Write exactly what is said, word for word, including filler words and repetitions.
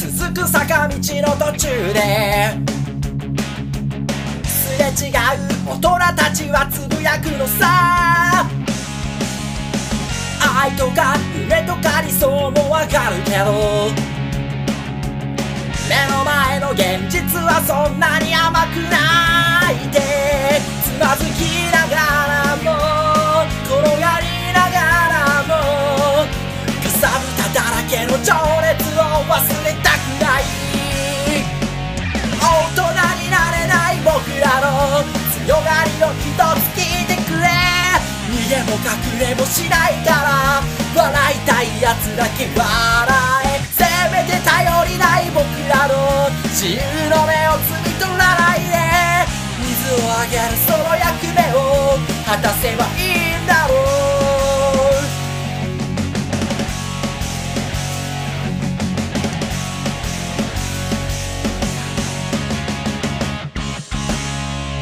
続く坂道の途中ですれ違う大人たちはつぶやくのさ。愛とか夢とか理想もわかるけど、目の前の現実はそんなに甘くないで、つまずきながらも転がりながらも、かさぶただらけの情熱を忘れたくない。大人になれない僕らの強がりを一つ聞いてくれ。逃げも隠れもしないから笑いたいやつだけ笑え。せめて頼りない僕らの自由の目を摘み取らないで、水をあげるその役目を果たせば